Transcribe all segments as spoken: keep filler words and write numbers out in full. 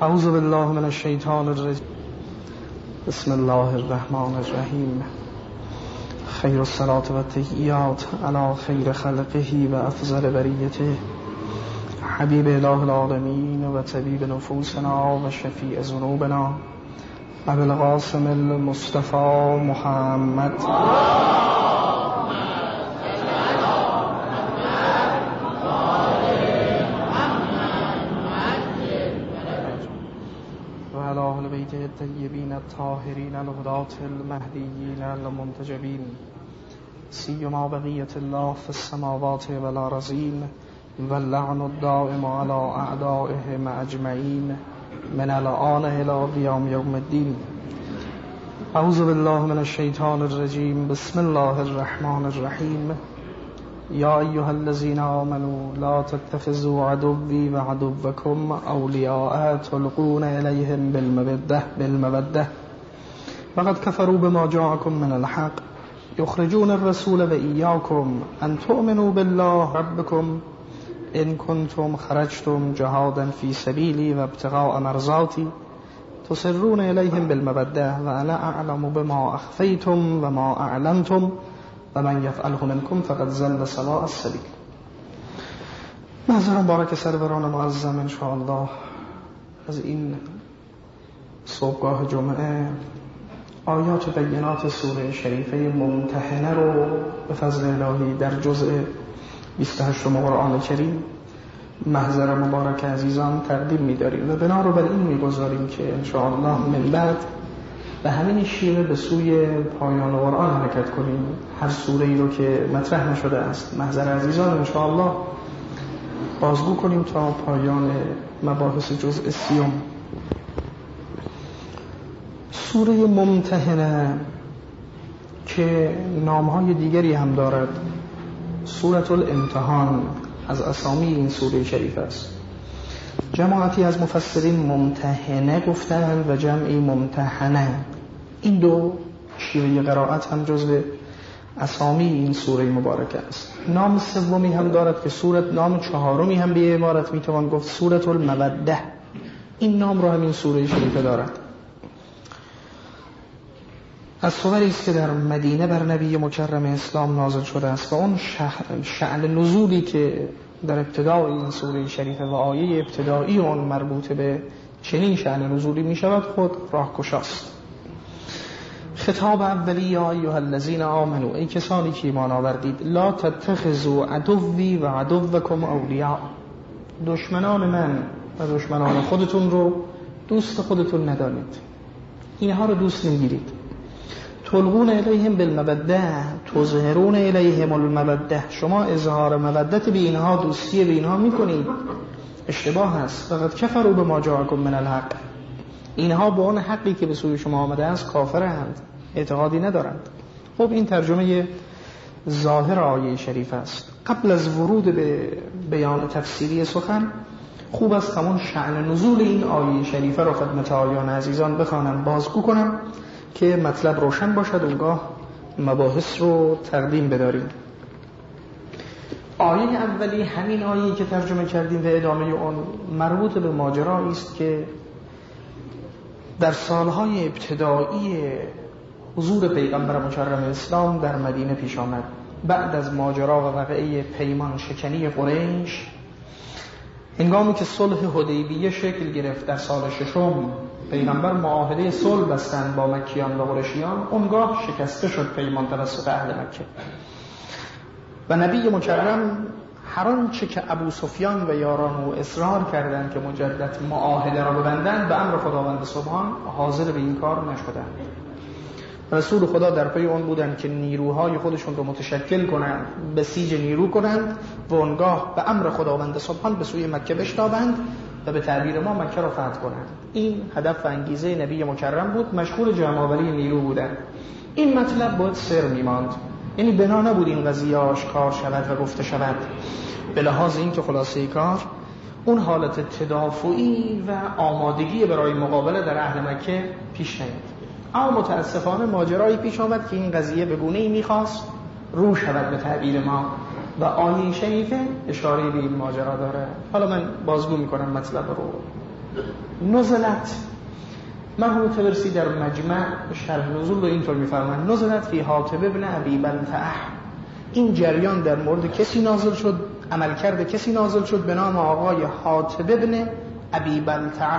اعوذ بالله من الشیطان الرجیم. بسم الله الرحمن الرحیم. خیر الصلاة و التحیات علی خیر خلقه و افضل بریته حبیب اله العالمین و طبیب نفوسنا و شفیع ذنوبنا ابو القاسم المصطفى محمد بیت الطیبین الطاهرین الهداة المهدیین المنتجبین سیما بقیت الله فی السماوات والارضین واللعن الدائم علی اعدائهم اجمعین من الآن الی قیام یوم الدین. اعوذ بالله من الشیطان الرجیم. بسم الله الرحمن الرحیم. یا ایها الذین آمنوا لا تتخذوا عدوی و عدوکم اولیاء تلقون الیهم بالموده بالموده وقد کفروا بما جاءکم من الحق یخرجون الرسول و ایاکم ان تؤمنوا بالله ربکم ان کنتم خرجتم جهادا فی سبیلی و ابتغاء مرضاتی تسرون الیهم بالموده و انا اعلم بما اخفیتم و ما اعلنتم و من یفعله منکم فقد ضل سواء السبیل. محضر مبارک سروران معظم انشاءالله از این صبحگاه جمعه آیات بینات سوره شریفه ممتحنه رو به فضل الهی در جزء بیست و هشتم قرآن کریم محضر مبارک عزیزان تقدیم می‌داریم و بنا رو بر این می‌گذاریم که انشاءالله من بعد به همین شیوه به سوی پایان قرآن حرکت کنیم. هر سوره ای رو که مطرح نشده است محضر عزیزان انشاءالله بازگو کنیم تا پایان مباحث جزء سیوم. سوره ممتحنه که نامهای دیگری هم دارد، سورة الامتحان، از اسامی این سوره شریف است. جماعتی از مفسرین ممتحنه گفتند و جمعی ممتحنه. این دو شیوه قرائت هم جزو اسامی این سوره مبارکه است. نام سومی هم دارد که سورت، نام چهارمی هم به عبارت میتوان گفت سورة الموده. این نام رو هم این سوره شریفه دارد. از سوری است که در مدینه بر نبی مکرم اسلام نازل شده است و اون شأن نزولی که در ابتدای این سوره شریفه و آیه ابتدایی اون مربوط به چنین شأن نزولی می شود خود راهگشاست. خطاب اولی: یا ایها الذین آمنوا، ای کسانی که ایمان آوردید، لا تتخذوا عدوی و عدوکم اولیاء، دشمنان من و دشمنان خودتون رو دوست خودتون ندانید، اینها رو دوست نگیرید. تلقون الیهم بالموده، تظهرون الیهم الموده، شما اظهار مودت به اینها، دوستی به اینها میکنید. اشتباه است. فقط کفروا بما جاءکم من الحق، اینها با اون حقی که به سوی شما آمده است کافرند، اعتقادی ندارند. خب این ترجمه ظاهر آیه شریف است. قبل از ورود به بیان تفسیری سخن خوب است همون شأن نزول این آیه شریفه را خدمت آیان عزیزان بخوانم، بازگو کنم که مطلب روشن باشد، اونگاه مباحث رو تقدیم بداریم. آیه اولی همین آیه‌ای که ترجمه کردیم و ادامه اون مربوط به ماجرایی است که در سالهای ابتدایی حضور پیغمبر مکرم اسلام در مدینه پیش آمد. بعد از ماجرا و واقعه پیمان شکنی قریش، هنگامی که صلح حدیبیه شکل گرفت در سال ششم، پیغمبر معاهده صلح بستند با مکیان و قریشیان، اونگاه شکسته شد پیمان توسط اهل مکه و نبی مکرم هر آنچه که ابو سفیان و یاران او اصرار کردند که مجدد معاهده را ببندند، به امر خداوند سبحان حاضر به این کار نشدند. رسول خدا در پی اون بودند که نیروهای خودشون رو متشکل کنند، بسیج نیرو کنند و اونگاه به امر خداوند سبحان به سوی مکه بشتابند و به تعبیر ما مکه را فتح کنند. این هدف و انگیزه نبی مکرم بود. مشغول جمع‌آوری نیرو بودند. این مطلب باید سر میماند، یعنی بنا نبود این قضیه آشکار شود و گفته شود، به لحاظ این که خلاصه کار اون حالت تدافعی و آمادگی برای مقابله در اهل مکه پیش نیامد. اما متاسفانه ماجرایی پیش آمد که این قضیه به گونه‌ای می‌خواست رو شود به تعبیر ما و آیه شریفه اشاره به این ماجرا داره. حالا من بازگو میکنم مطلب رو. نزلت مرحوم طبرسی در مجمع شرح نزول رو اینطور می‌فرمایند: نزلت فی حاطب ابن ابی بلتعه. این جریان در مورد کسی نازل شد، عمل کرده کسی نازل شد به نام آقای حاطب ابن ابی بلتعه.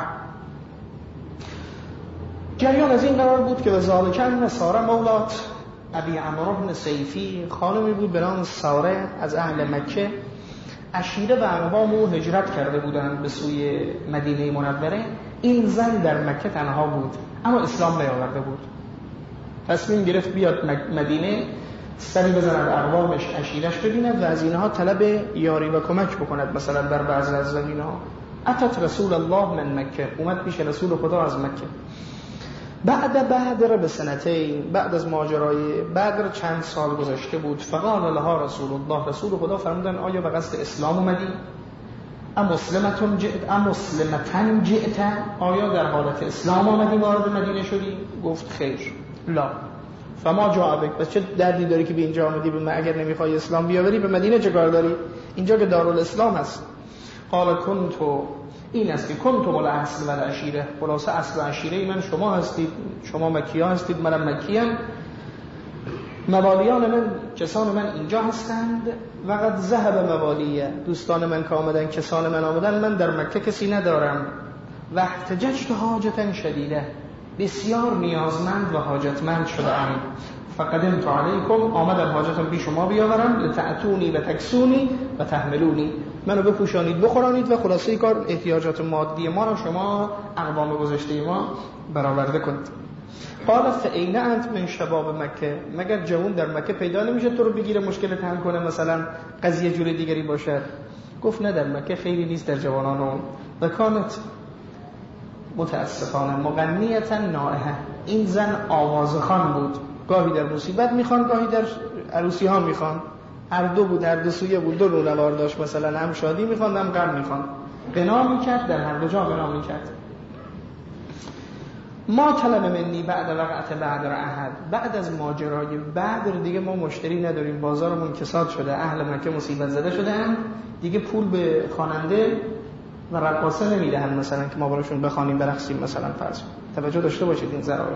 جریان از این قرار بود که به ذالکن ساره مولات ابی عمرو بن سیفی، خانمی بود به نام ساره از اهل مکه، عشیره و اقوام او هجرت کرده بودند به سوی مدینه منوره. این زن در مکه تنها بود اما اسلام نیاورده بود. تصمیم گرفت بیاد مدینه، سری بزند اقوامش، عشیرش ببیند و از اینها طلب یاری و کمک بکند، مثلا در بعضی از زمینها. اتت رسول الله من مکه، اومد پیش رسول خدا از مکه. بعد بدر به سنتین، بعد از ماجرای بدر چند سال گذشته بود. فقال لها رسول الله، رسول خدا فرمودن آیا به قصد اسلام اومدی؟ ام مسلمتون جئت ام مسلمتن جئت، آیا در حالت اسلام آمدی وارد مدینه شدی؟ گفت خیر. لا. فما جاء بک، پس چه دردی داری که به اینجا آمدی؟ به من اگر نمیخوای اسلام بیاوری به مدینه چه کار داری؟ اینجا که دارالاسلام هست. قال کنتو، این است که کنتم الاصل و العشیره، خلاصه اصل و عشیره من شما هستید، شما مکی ها هستید، منم مکی ام، موالیان من، کسان من اینجا هستند. و قد ذهب موالیه، دوستان من که آمدن، کسان من آمدن، من در مکه کسی ندارم. و احتججت حاجتا شدیده، بسیار نیازمند و حاجتمند شدم. فقدمت علیکم، آمدم حاجتم بی شما بیاورم، لتأتونی و تکسونی و تحملونی، منو بپوشانید بخورانید و خلاصه کار احتیاجات مادی ما را شما اقوام گذشته ما برآورده کنید. قال فأین انت من شباب مکه، مگر جوان در مکه پیدا نمیشه تو رو بگیره مشکلت حل کنه، مثلا قضیه جور دیگری باشد؟ گفت نه، در مکه خیلی نیست در جوانان. و کانت متاسفانه مغنیتا نائحه، این زن آوازخوان بود، گاهی در مصیبت میخوان گاهی در عروسی ها میخوان، هر دو بود، هر دو سویه بود، دو رونوار داشت، مثلا هم شادی میخوان هم غم میخوان، غنا میکرد، در هر دو جا غنا میکرد. ما طلب منی بعد وقت بعد احد، بعد از ماجرای بعد دیگه ما مشتری نداریم، بازارمون کساد شده، اهل مکه مصیبت زده شدن، دیگه پول به خواننده و رقاصه نمیدهن مثلا که ما براشون بخوانیم برقصیم مثلا. فرض توجه داشته باشید این ضرایب.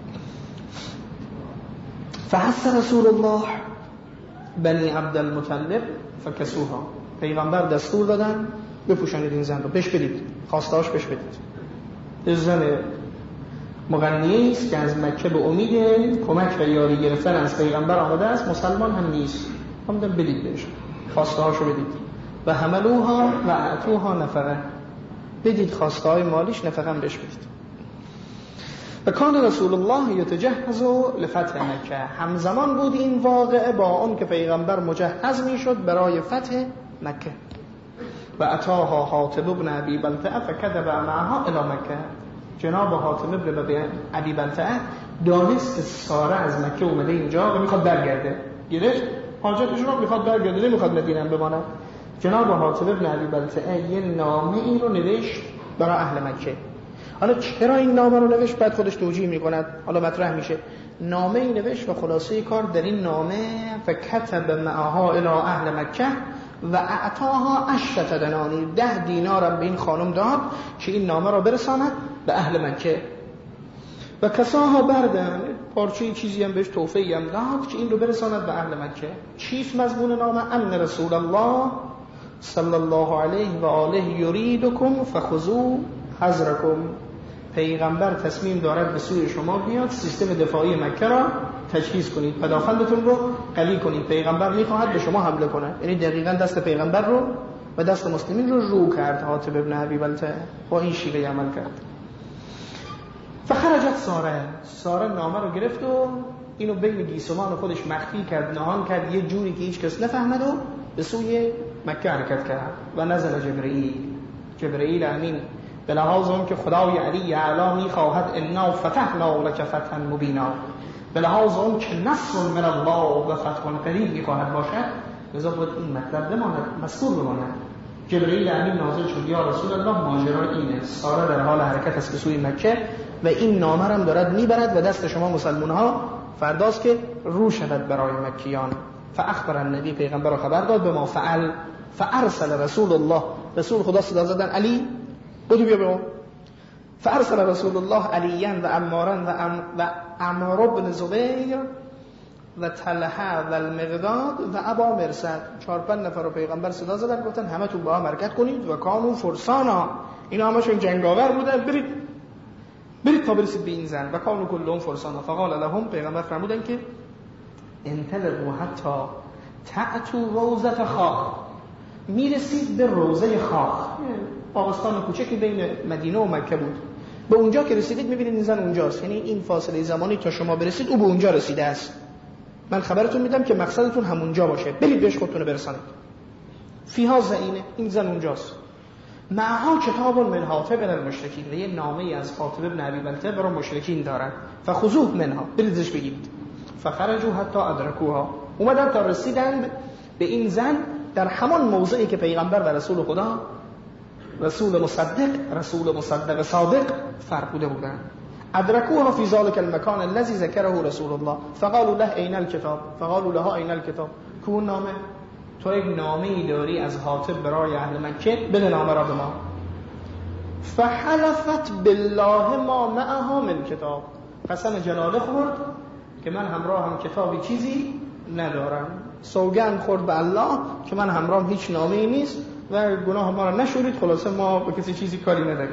فحث رسول الله بنی عبدالمطلب فکسوها، پیغمبر دستور دادن بپوشانید این زن رو، بهش بدید، خواستهاش بهش بدید. زن مغنیه است که از مکه به امید کمک و یاری گرفتن از پیغمبر آمده است، مسلمان هم نیست، هم دارم بدید بهش، خواستهاشو بدید. و حملوها و اعطوها نفقه، بدید خواسته های مالیش، نفقه هم بهش بدید. و کان رسول الله یتجهز لفتح مکه، همزمان بود این واقعه با اون که پیغمبر مجهز می شد برای فتح مکه. و اتاها حاطب ابن ابی بلتعه فکذب معها الی مکه، جناب حاطب ابن ابی بلتعه دانست که ساره از مکه اومده اینجا و میخواد برگرده، گرفت حاجتش رو، میخواد برگرده، نمیخواد مدینه بمانه. جناب حاطب ابن ابی بلتعه یه نامه ای رو نوشت برای اهل مکه. حالا چرا این نامه رو نوشت بعد خودش توجیه میکند، حالا مطرح میشه. نامه ای نوشت و خلاصه کار در این نامه فکتب معها الی اهل مکه و اعطاها عشرة دنانیر، ده دینارم به این خانم داد که این نامه را برساند به اهل مکه. و کساها بردن، پارچه چیزی هم بهش تحفه‌ای هم داد که این رو برساند به اهل مکه. چیست مضمون نامه؟ ان رسول الله صلی الله علیه و آله یریدکم فخذوا حذرکم، پیغمبر تصمیم دارد به سوی شما بیاد، سیستم دفاعی مکه را تجهیز کنید، پدافندتون رو قوی کنید. پیغمبر میخواهد به شما حمله کنه، یعنی دقیقاً دست پیغمبر رو و دست مسلمین رو رو کرد. حاطب ابن ابی بلتعه با این شیوه عمل کرد. فخرجت ساره، ساره نامه رو گرفت و اینو بین گیسوان خودش مخفی کرد، نهان کرد یه جوری که هیچ کس نفهمد و به سوی مکه حرکت کرد. و نزل جبرئیل، جبرئیل امین به لحاظ اون که خدای علی اعلی میخواهد انا فتحنا لک فتحا مبینا، به لحاظ اون که نصر من الله و فتح قریب میخواهد باشد، لذا باید این مطلب بماند، مذکور بماند. جبرئیل امین نازل شد، یا رسول الله ماجرا اینه، ساره در حال حرکت است به سوی مکه و این نامه هم دارد میبرد و دست شما مسلمان ها فرداست که رو شود برای مکیان. فاخبر النبی، پیغمبر خبر داد به ما فعل، فارسل رسول الله، رسول خدا صدا زدن علی بدو بیا به ما. فارسل رسول الله علیاً و عمارا و, ام و عمار بن زبیر و طلحه و المقداد و ابا مرصد. چهار پنج نفر رو پیغمبر صدا زدن، گفتن همه تو با هم حرکت کنید و کانو فرسانا، اینا همشون جنگاور بودن، برید برید تا برسید به این زن. و کانو کلهم فرسانا فقال لهم، پیغمبر فرمودن که انطلقوا حتی تأتوا روضة خاخ، میرسید به روضه خاخ، باغستان کوچکی بین مدینه و مکه بود. به اونجا که رسیدید میبینید این زن اونجاست، یعنی این فاصله زمانی تا شما برسید او به اونجا رسیده است. من خبرتون میدم که مقصدتون همونجا باشه، برید بهش خودتون برسانید. فیها زعینه، این زن اونجاست. معها کتاب من حاطب المشرکین، و یه نامه از حاطب ابن ابی بلتعه برای مشرکین دارن. فخذوه منها، بریدش بگیرید. فخرجوا حتی ادرکوها، اومدن تا رسیدند به این زن در همان موضعی که پیغمبر و رسول خدا، رسول مصدق رسول مصدق صادق فرموده بودند. ادرکوها فی ذلک المکان الذی ذکره رسول الله فقالوا له این الکتاب، فقالوا لها این الکتاب، کو نامه؟ تو یک نامه‌ای داری از حاطب برای اهل مکه، بده نامه را به ما. فحلفت بالله ما معها من کتاب، قسم جلاله خورد که من همراه هم کتابی چیزی ندارم، سوگند خورد به الله که من همراه هیچ نامه‌ای نیست و گناه ما را نشورید، خلاصه ما به کسی چیزی کاری نداریم.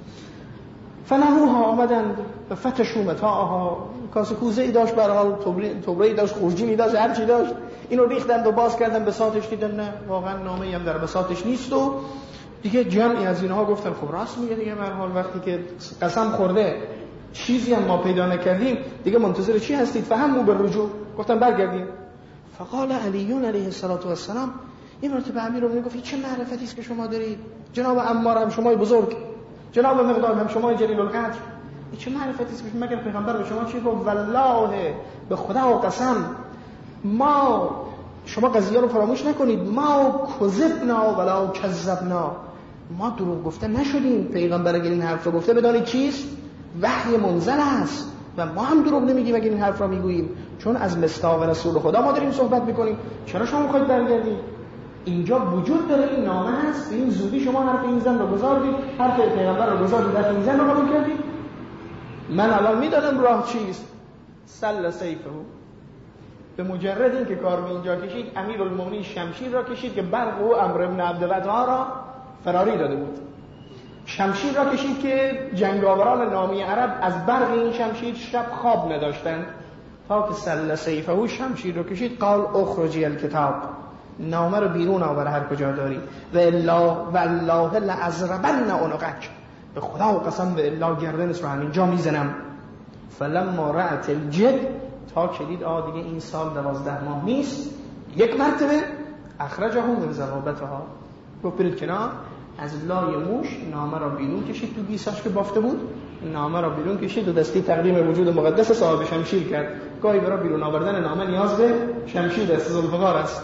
فنهوها، آمدند و فتشوا متاعها، کاسه کوزه‌ای داشت، به هر حال توبره‌ای داشت، خورجینی داشت، هر چی داشت، اینو ریختند و باز کردن بساطش، دیدن نه واقعا نامه‌ای هم در بساطش نیست. و دیگه جمعی از اینها گفتن خب راست میگه دیگه، به هر حال وقتی که قسم خورده چیزی هم ما پیدا نکردیم دیگه منتظر چی هستید؟ فهموا بالرجوع، گفتن برگردیم. فقال علی علیه السلام، این مرتبه امیرالمومنین گفت چه معرفتی است که شما دارید، جناب عمار هم شمای بزرگ، جناب مقداد هم شمای جلیل القدر، این چه معرفتی است که مگر پیغمبر به شما چی گفت؟ والله، به خدا و قسم، ما، شما قضیه رو فراموش نکنید، ما کذبنا ولا کذبنا، ما دروغ گفته نشدیم. پیغمبر اگر این حرف رو گفته بدانید چیست؟ وحی منزل است و ما هم دروغ نمیگیم اگر این حرف را میگوییم، چون از مصداق رسول خدا ما داریم صحبت میکنیم. چرا شما میخواید برگردید؟ اینجا وجود داره، این نامه هست، به این زودی شما حرف این زن رو گذاردید، حرف پیغمبر رو گذاردید، حرف این زن رو قبول کردید. من الان میدادم راه چیست؟ سل سیفه، به مجرد این که کار به اینجا کشید، امیرالمومنین شمشیر را کشید که برق و عمرو بن عبدالودها را فراری داده بود. شمشیر را کشید که جنگاوران نامی عرب از برق این شمشیر شب خواب نداشتند، تا که سل سیفه شمشیر را کشید، قال اخرجی الکتاب، نامه رو بیرون آور هر کجا داری، و الا والله لازربن عنقک، به خدا و قسم به الا گردنت رو همینجا میزنم. فلما رأت الجد، تا کلید آ دیگه این سال دوازده ماه نیست، یک مرتبه اخرجه من ذرابتها، گفت برید کنار، از لای موش نامه را بیرون کشید، تو گیساش که بافته بود نامه را بیرون کشید و دستی تقدیم وجود مقدس صاحب شمشیر کرد. گاهی برای بیرون آوردن نامه نیاز به شمشیر دست ذوالفقار است،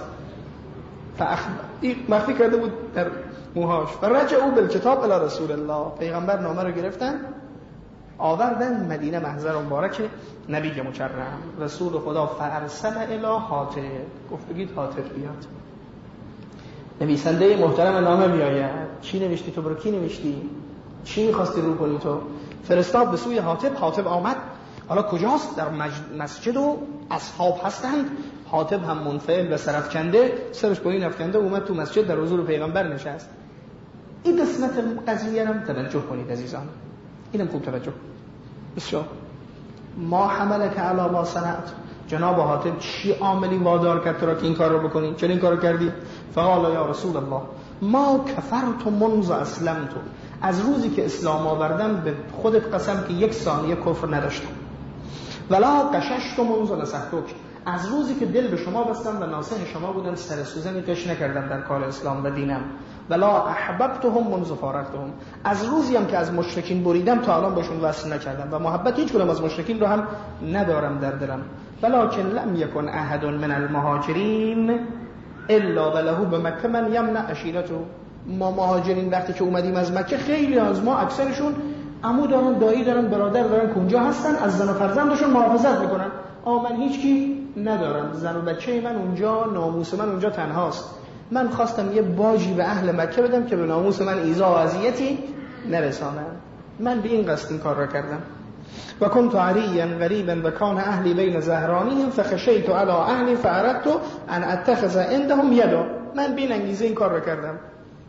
مخفی کرده بود در موهاش. فرجعوا بالکتاب الی رسول الله، پیغمبر نامه رو گرفتن آوردن مدینه محضر مبارک نبی مکرم. رسول خدا فارسل الی حاطب، گفت بگید حاطب بیاد. نویسنده محترم نامه بیاید، چی نوشتی تو؟ برو کی نوشتی؟ چی می‌خواستی رو کنی تو؟ فرستاد به سوی حاطب. حاطب آمد، حالا کجاست؟ در مسجد و اصحاب هستند. حاطب هم منفعل و سرفکنده، سرش با این افکنده اومد تو مسجد در حضور پیغمبر نشست. این قسمت قضیه رو توجه کنید عزیزان، اینم خوب توجه. بسیار ما حملک علی ما صنعت، جناب حاطب چی عاملی وادار کرد تو را که این کار رو بکنی؟ چرا این کار رو کردی؟ فقال یا رسول الله ما کفرت منذ اسلمت، از روزی که اسلام آوردم به خودت قسم که یک ثانیه کفر نداشتم. ولا قششت منذ نصحتک، از روزی که دل به شما بستم و ناصح شما بودم سر سوزنی کش نکردم در کار اسلام و دینم. ولا احببتهم منذ فارقتهم، از روزی هم که از مشرکین بریدم تا الان باشون وصل نکردم و محبت هیچ کدوم از مشرکین رو هم ندارم در دلم. ولکن لم یکن احد من المهاجرین الا وله بمکه من یمنع عشیرته، ما مهاجرین وقتی که اومدیم از مکه خیلی از ما اکثرشون عمو دارن، دایی دارن، برادر دارن که اونجا هستن، از زن و فرزندشون محافظت میکنن. آ من هیچکی ندارم، زن و بچه من اونجا، ناموس من اونجا تنهاست. من خواستم یه باجی به اهل مکه بدم که به ناموس من ایذا و اذیتی نرسانن. من به این قصد این کار را کردم. و کنت عریا غریبا و کان اهلی بین ظهرانیهم فخشیت علی اهلی فاردت ان اتخذ عندهم یدا. من به این انگیزه این کار را کردم.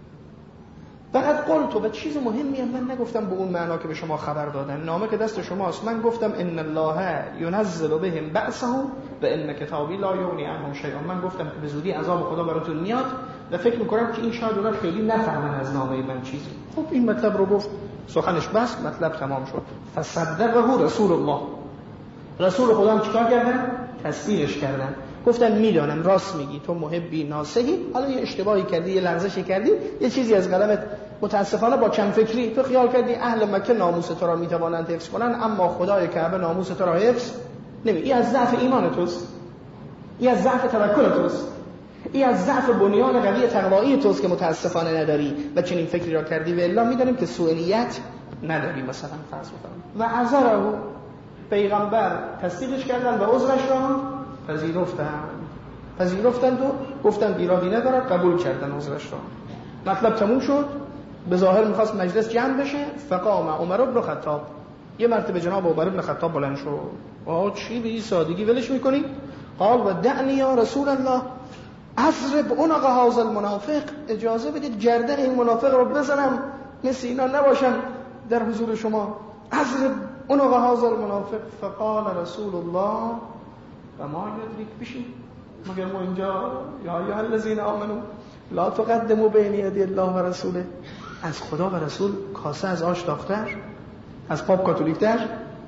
فقط قلت، و چیز مهمی هم من نگفتم به اون معنا که به شما خبر دادن، نامه که دست شماست. من گفتم ان الله ينزل بهم بأسهم و ان کتابی لا یغنی عنهم شیئا. من گفتم که به زودی عذاب خدا براتون میاد و فکر میکنم که این شاید اونا خیلی نفهمن از نامه من چیزی. خب این مطلب رو گفت، سخنش بس، مطلب تمام شد. فصدقه رسول الله، رسول خدا هم چیکار کردن؟ تصدیقش کردن. گفتن میدانم راست میگی، تو محبی ناصحی، حالا یه اشتباهی کردی، یه لغزشی کردی، یه چیزی از قلمت متاسفانه با کم فکری تو خیال کردی اهل مکه ناموس تو را میتوانند حفظ کنن، اما خدای کعبه ناموس تو را حفظ نمی. این از ضعف ایمان توست، این از ضعف توکل توست، این از ضعف بنیان قوی تقوایی توست که متاسفانه نداری و چنین فکری را کردی. و الا میدانیم که سوء نیت نداری. مثلا فرض بکنیم و عذره، پیغمبر تصدیقش کردن و عذرش را پذیرفتن پذیرفتند و گفتن بیرادی ندارد، قبول کردن عذرش را. مطلب تموم شد. به ظاهر میخواست مجلس جمع بشه. فقام عمر بن خطاب، یه مرتبه جناب عمر بن خطاب بلند شد. آه چی به این سادگی ولش میکنی؟ قال و دعنی یا رسول الله اضرب عنق هذا المنافق، اجازه بدید گردن این منافق رو بزنم، مثل اینا نباشم در حضور شما. اضرب عنق هذا المنافق. فقال رسول الله و ما یدریک بشی، مگر ما اینجا یا ایها الذین آمنوا لا تقدموا بین یدی الله و رسوله، از خدا و رسول کاسه از آش داغ‌تر، از پاپ کاتولیک‌تر،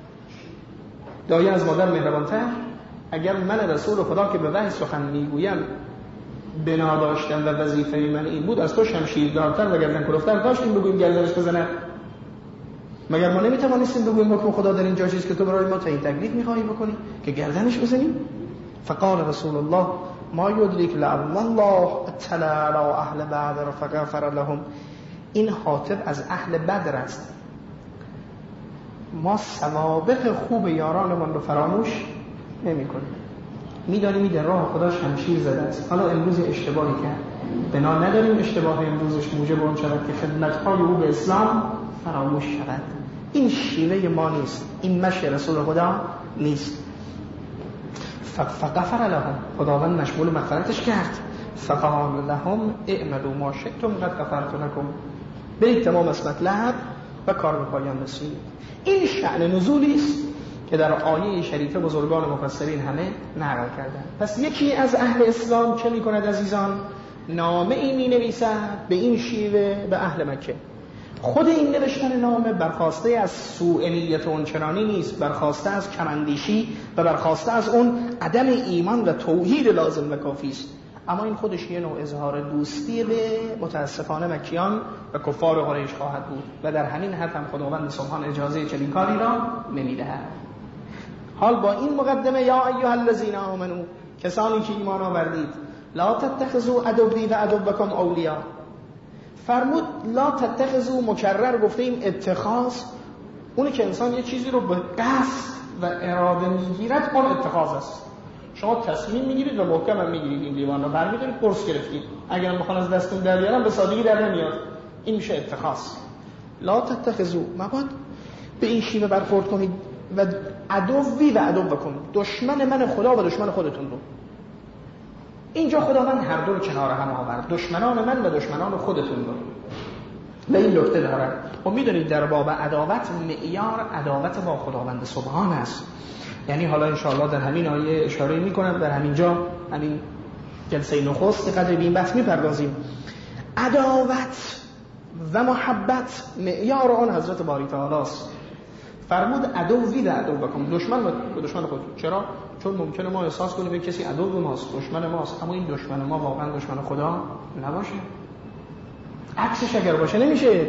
دایه از مادر مهربان‌تر. اگر من رسول خدا که به وحی سخن میگویم بنا داشتم و وظیفه من این بود، از تو شمشیردارتر و گردن کلفتر داشتیم بگویم گردنش بزنه؟ مگر ما نمیتوانستیم بگویم حکم خدا در اینجا چیست که تو برای ما تعیین تکلیف میخواهی بکنی که گردنش بزنیم؟ فقال رسول الله ما یدریک لعل الله اطلع علی اهل بدر فغفر لهم. این حاطب از اهل بدر است. ما سوابق خوب یارانمان رو فراموش نمی کنیم. میدانیم در راه خدا شمشیر زده است. حالا امروز اشتباهی کرد، بنا نداریم اشتباه امروزش موجب اون شود که خدمت‌های او به اسلام فراموش شود. این شیوه ما نیست، این مشی رسول خدا نیست. فغفر لهم، خداوند مشمول مغفرتش کرد. فقال لهم اعملوا ما شئتم قد غفرت لكم. برید تمام از مطلب و کار به پایان رسید. این شأن نزولی است که در آیه شریفه بزرگان مفسرین همه نقل کردند. پس یکی از اهل اسلام چه می کند عزیزان؟ نامه ای می نویسد به این شیوه به اهل مکه. خود این نوشتن نامه برخواسته از سوء نیت اون چنانی نیست، برخواسته از کمندیشی و برخواسته از اون عدم ایمان و توحید لازم و کافی است. اما این خودش یه نوع اظهار دوستی به متاسفانه مکیان و کفار قریش خواهد بود و در همین حد هم خداوند سبحان اجازه چنین کاری را نمیدهد. حال با این مقدمه یا ایها الذین آمنو، کسانی که ایمان آوردید، لا تتخذوا عدوی و عدوکم اولیا. فرمود لا تتخذوا، مکرر گفتیم اتخاذ اونی که انسان یه چیزی رو به قصد و اراده میگیرد، اون اتخاذ است. شما تصمیم میگیرید و محکم هم میگیرید، این لیوان رو برمی‌دارید قرص گرفتید، اگر بخوان از دستتون در بیارن به سادگی در نمیاد. این میشه اتخاذ. لا تتخذوا، مباد به این شیوه برخورد کنید و عدوی و عدوکم، دشمن من خدا و دشمن خودتون رو. اینجا خداوند هر دو رو کنار هم آورد، دشمنان من و دشمنان خودتون رو. و این نکته دارد. و میدونید در باب عداوت معیار عداوت با خداوند سبحان است. یعنی حالا انشاءالله در همین آیه اشاره میکنم، در همین جا همین جلسه نخست قدر به این بحث میپردازیم. عداوت و محبت معیار آن حضرت باری تعالی است. فرمود عدوی و عدوکم، دشمن و دشمن خود. چرا؟ چون ممکنه ما احساس کنیم یک کسی عدو ماست، دشمن ماست، اما این دشمن ما واقعا دشمن خدا نباشه. عکسش اگر باشه نمیشه.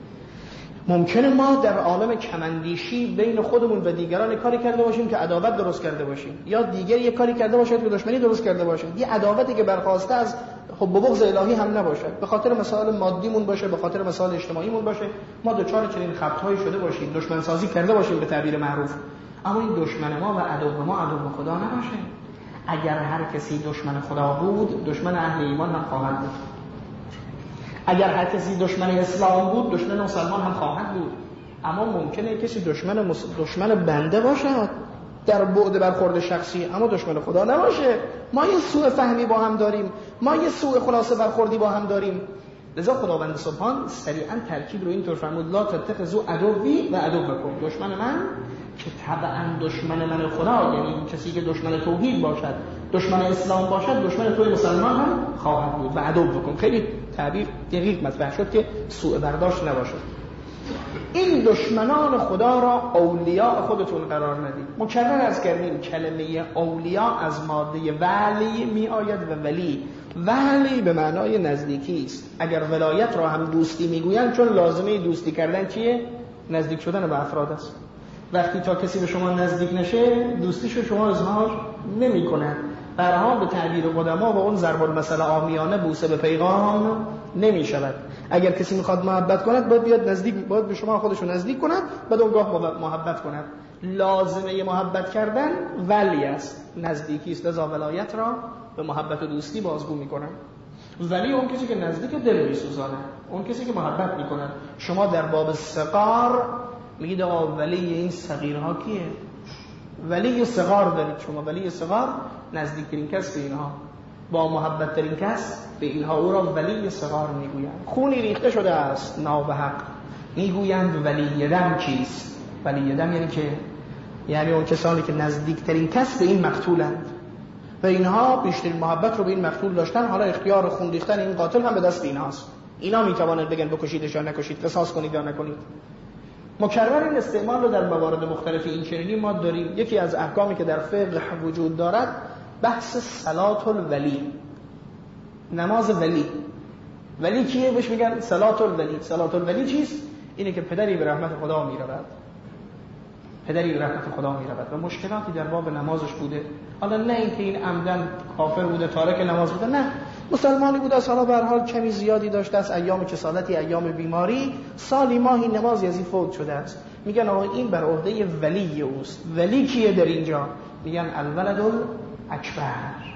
ممکنه ما در عالم کمندیشی بین خودمون و دیگران کاری کرده باشیم که عداوت درست کرده باشیم، یا دیگر یک کاری کرده باشه که دشمنی درست کرده باشه. یه عداوتی که برخواسته از حب و بغض الهی هم نباشه، به خاطر مسائل مادیمون باشه، به خاطر مسائل اجتماعیمون باشه، ما دوچار چنین خبط‌هایی شده باشیم، دشمن سازی کرده باشیم به تعبیر معروف. اما این دشمن ما و عدو ما عدو خدا نباشه. اگر هر کسی دشمن خدا بود، دشمن اهل ایمان هم خواهد بود. اگر هر کسی دشمن اسلام بود، دشمن مسلمان هم خواهد بود. اما ممکنه کسی دشمن مس... دشمن بنده باشه در بعد برخورد شخصی، اما دشمن خدا نباشه. ما یه سوء فهمی با هم داریم، ما یه سوء خلاصه برخوردی با هم داریم. لذا خداوند سبحان سریعا ترکیب رو اینطور فرمود لا تتخذوا عدوی و عدوکم، دشمن من که طبعا دشمن من خدا، یعنی کسی که دشمن توحید باشد، دشمن اسلام باشد، دشمن توی مسلمان هم خواهد بود. و عدوکم خیلی تعبیر دقیق مطرح شد که سوء برداشت نباشد. این دشمنان خدا را اولیاء خودتون قرار ندید. مکرر از کردیم کلمه اولیاء از ماده ولی می آید و ولی ولی به معنای نزدیکی است. اگر ولایت را هم دوستی میگویند، چون لازمه دوستی کردن چیه؟ نزدیک شدن به افراد است. وقتی تا کسی به شما نزدیک نشه دوستیشو شما اظهار نمی کنند. برها به تعبیر قدما با اون ضرب المثل عامیانه بوسه به پیغام نمی شود. اگر کسی میخواد محبت کند باید بیاد نزدیک، باید به شما خودشو نزدیک کند، بعد اونگاه محبت کند. لازمه محبت کردن ولی است، نزدیکی است. لذا ولایت را به محبت و دوستی بازگو میکنن. ولی اون کسی که نزدیک دل میسوزانه، اون کسی که محبت میکنه. شما در باب صغار میگید آقا ولی این صغیرها کیه؟ ولی صغار دارید شما. ولی صغار نزدیکترین کس به اینها، با محبت ترین کس به اینها، او را ولی صغار میگویند. خونی ریخته شده است نابحق، میگویند ولی دم چیست؟ ولی دم یعنی که یعنی اون کسانی که نزدیکترین کس به این مقتولند و اینها بیشترین محبت رو به این مقتول داشتن. حالا اختیار خون ریختن این قاتل هم به دست ایناست. اینا میتوانند بگن بکشیدش یا نکشید، قصاص کنید یا نکنید. مکرر این استعمال رو در موارد مختلف این چنینی ما داریم. یکی از احکامی که در فقه وجود دارد بحث صلات الولی، نماز ولی. ولی کیه؟ بهش میگن صلات الولی. صلات الولی چیست؟ اینه که پدری به رحمت خدا میرود، پدری به رحمت خدا میرود و مشکلاتی در باب نمازش بوده. حالا نه اینکه این عمدن کافر بوده، تارک نماز بوده، نه، مسلمانی بوده، از حالا به هر حال کمی زیادی داشته، از ایام کسالتی، ایام بیماری، سالی ماهی نمازی از این فوت شده است. میگن آقا این بر عهده ولی اوست. ولی کیه در اینجا؟ میگن الولد الاکبر،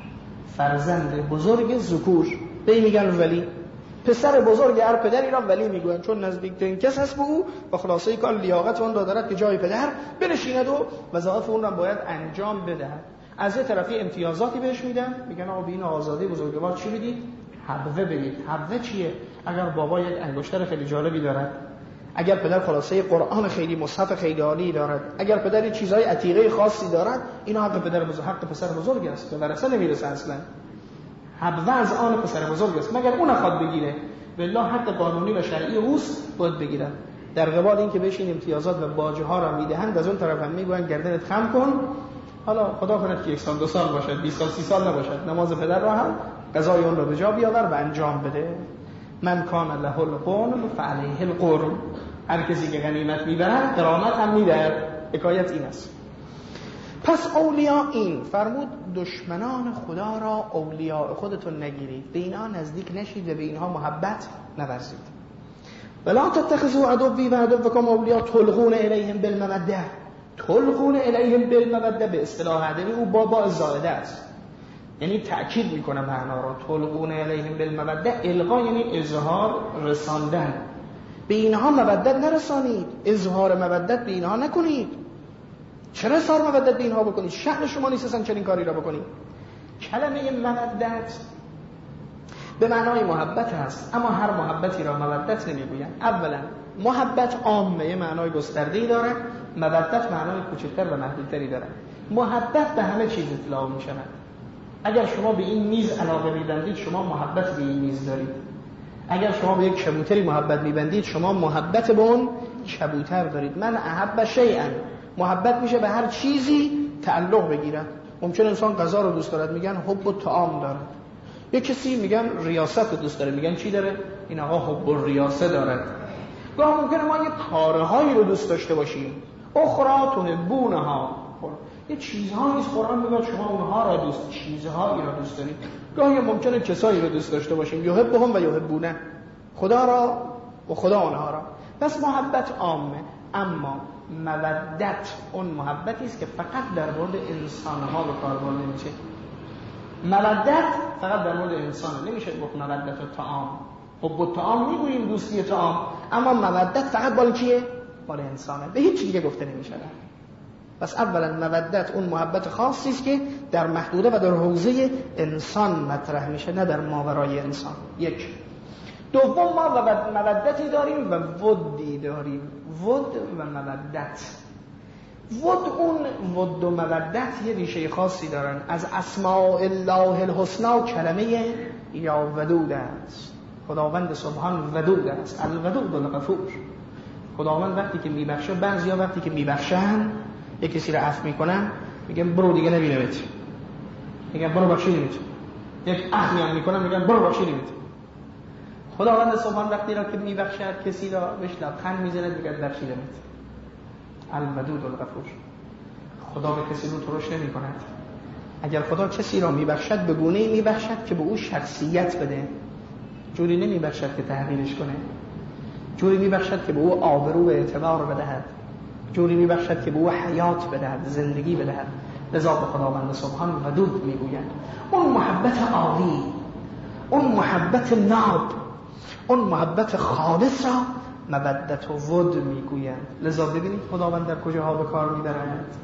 فرزند بزرگ ذکور، به میگن ولی. پسر بزرگ هر پدری را ولی میگویند، چون نزدیکترین کس هست به او و خلاصه کار لیاقت اون را دارد که جای پدر بنشیند و وظایف اون را باید انجام بدهد. از یه طرفی امتیازاتی بهش میدن، میگن آقا بین آزادی بزرگوار چی بدید؟ حبوه بدید. حبوه چیه؟ اگر بابا یک انگشتر خیلی جالبی دارد، اگر پدر خلاصه قرآن خیلی مصحف خیلی عالی دارد، اگر پدر چیزهای عتیقه خاصی دارد، اینا حق پدر بزرگ، حق پسر بزرگ است، به ورثه نمیرسه اصلا. حبوه از آن پسر بزرگ است، مگر اون نخواد بگیره. بالله حق قانونی و شرعی اوست، باید بگیرن. در قبال این که بهش این امتیازات و باجه ها را میدهند، از اون طرف هم میگوین گردنت خم کن. حالا خدا کنه که یک سال دو سال باشد، بیست سال سی سال نباشد، نماز پدر را هم قضای اون را به جا بیاور و انجام بده. من کان له القرن فعلیه القرن، هر کسی که غنیمت میبرد غرامت هم میبرد. حکایت این است. پس اولیاء این فرمود دشمنان خدا را اولیاء خودتون نگیرید، به اینها نزدیک نشید و به اینها محبت نورزید. ولا تتخذوا عدوی و عدوکم اولیاء تلقون الیهم بالموده. تلقون الیهم بالموده به اصطلاح ادبی او با با زائده است، یعنی تأکید میکنه معنا را. تلقون الیهم بالموده، القا یعنی اظهار، رساندن. به اینها مودت نرسانید، اظهار مودت به اینها نکنید. چرا اظهار مودت به اینها بکنید؟ شأن شما نیست اصلا چنین کاری را بکنید. کلمه مودت به معنای محبت هست، اما هر محبتی را مودت نمیگویند. اولا محبت عامه معنای گسترده‌ای دارد، مودت معنای کوچکتر و محدودتری دارد. محبت به همه چیز اطلاق می‌شود. اگر شما به این میز علاقه می‌بندید، شما محبت به این میز دارید. اگر شما به یک کبوتری محبت می‌بندید، شما محبت به اون کبوتر دارید. من احب شیئا، محبت میشه به هر چیزی تعلق بگیرد. ممکن انسان غذا رو دوست دارد، میگن حب الطعام دارد. یک کسی میگن ریاست رو دوست داره، میگن چی داره؟ این آقا حب الریاسه دارد. گاه ممکنه ما یک کارهایی رو دوست داشته باشیم، اخرى تحبونها، یه چیزهایی است قرآن میگه شما اونها را دوست، چیزهایی را دوست دارید. گاهی ممکنه کسایی رو دوست داشته باشیم، یحبهم و یحبونه، خدا را و خدا اونها را. پس محبت عامه، اما مودت اون محبتی است که فقط در مورد انسان‌ها به کار برده نمیشه. مودت فقط در مورد انسان نمیشه گفت مودت و طعام. حب الطعام میگوییم دوستی طعام، اما مودت فقط بال کیه؟ مال انسانه، به هیچ دیگه گفته نمیشه. پس اولا مودت اون محبت خاصی است که در محدوده و در حوزه انسان مطرح میشه، نه در ماورای انسان. یک. دوم ما مودتی داریم و ودی داریم. ود و مودت. ود اون ود و مودت یه ریشه خاصی دارن. از اسماء الله الحسنا کلمه یا ودود است. خداوند سبحان ودود است، الودود الغفور. خداوند وقتی که میبخشه، بعضیا وقتی که میبخشن یک کسی رو عفو میکنن میگن برو دیگه نبینمت، میگن برو بخشیدمت. یک عفو هم میکنن میگن برو بخشیدمت. خداوند سبحان وقتی را که میبخشد کسی را بهش لبخند میزند میگه بخشیدمت، الودود الغفور. خدا به کسی رو ترش نمیکند. اگر خدا کسی را میبخشد به گونه‌ای میبخشد که به او شخصیت بده، جوری نمیبخشد که تحقیرش کنه، جوری میبخشد که به او آبرو و اعتبار بدهد، جوری میبخشد که به او حیات بدهد، زندگی بدهد. لذا به خداوند سبحان ودود میگویند. اون محبت عالی، اون محبت ناب، اون محبت خالص را مودت و ود میگویند. لذا ببینید خداوند در کجاها به کار میبرد.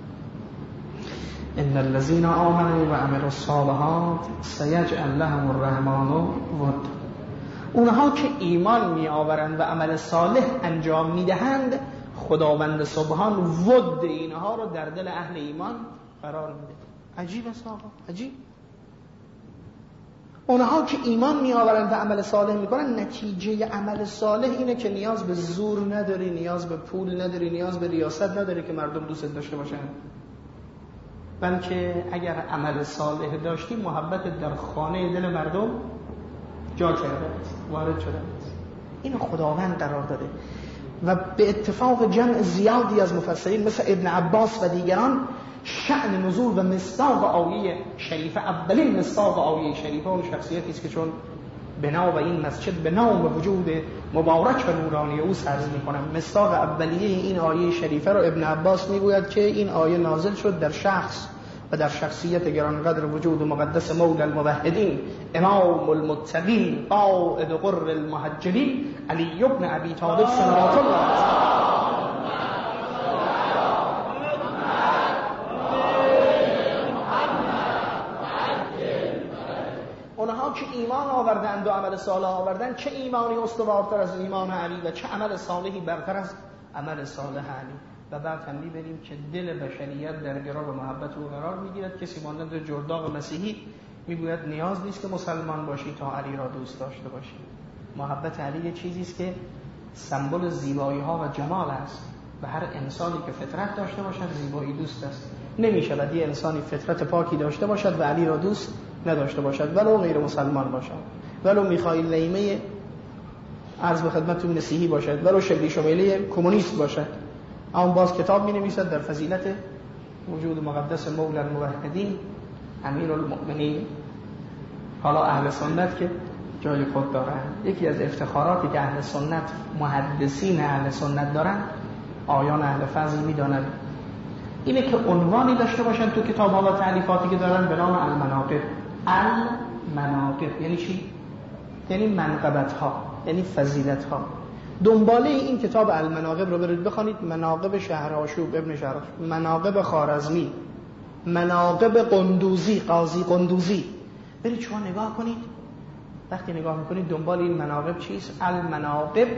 ان الذين آمنوا وعملوا الصالحات سيجعل لهم الرحمن ود. اونها که ایمان می آورند و عمل صالح انجام می دهند، خداوند سبحان ود اینها رو در دل اهل ایمان قرار میده. عجیب است آقا، عجیب. اونها که ایمان می آورند و عمل صالح می کنند، نتیجه عمل صالح اینه که نیاز به زور نداری، نیاز به پول نداری، نیاز به ریاست نداری که مردم دوست داشته باشن، بلکه اگر عمل صالح داشتی محبت در خانه دل مردم جا کرده است، وارد شده است. اینو خداوند قرار داده و به اتفاق جمع زیادی از مفسرین مثل ابن عباس و دیگران شأن نزول و مصداق آیه شریفه، اولین مصداق آیه شریفه اون شخصیتی است که چون بنا و این مسجد به نام وجود مبارک و نورانی او سرزنی می‌کنم. مصداق اولیه این آیه شریفه رو ابن عباس میگوید که این آیه نازل شد در شخص و در شخصیت گرانقدر وجود مقدس مولا الموحدین، امام المتقین، قائد غر المحجلین، علی بن ابی طالب صلوات الله علیه. اونها که ایمان آوردند و عمل صالح آوردند، چه ایمانی استوارتر از ایمان علی و چه عمل صالحی برتر از عمل صالح علی. و بعد هم می‌بینیم که دل بشریت در گرو و محبت او قرار می‌گیرد. کسی مانند جرداق مسیحی میگوید نیاز نیست که مسلمان باشی تا علی را دوست داشته باشی. محبت علی چیزی است که سمبل زیبایی‌ها و جمال است و هر انسانی که فطرت داشته باشد زیبایی دوست است. نمی‌شود یه انسانی فطرت پاکی داشته باشد و علی را دوست نداشته باشد، ولو غیر مسلمان باشد، ولو میخائیل نیمه عرض به خدمتتون مسیحی باشد، ولو شبلی شمیله کمونیست باشد. اما باز کتاب می نویسد در فضیلت وجود مقدس مولا الموحدین امیر المؤمنین. حالا اهل سنت که جای خود دارند، یکی از افتخاراتی که اهل سنت، محدثین اهل سنت دارند، آیان اهل فضل می دانند، اینه که عنوانی داشته باشند تو کتاب ها و تعلیفاتی که دارن به نام المناقب. المناقب یعنی چی؟ یعنی منقبت ها، یعنی فضیلت ها. دنباله این کتاب المناقب رو برید بخونید. مناقب شهرآشوب ابن شهرآشوب، مناقب خوارزمی، مناقب قندوزی، قاضی قندوزی. برید شما نگاه کنید. وقتی نگاه میکنید دنبال این مناقب چیست؟ المناقب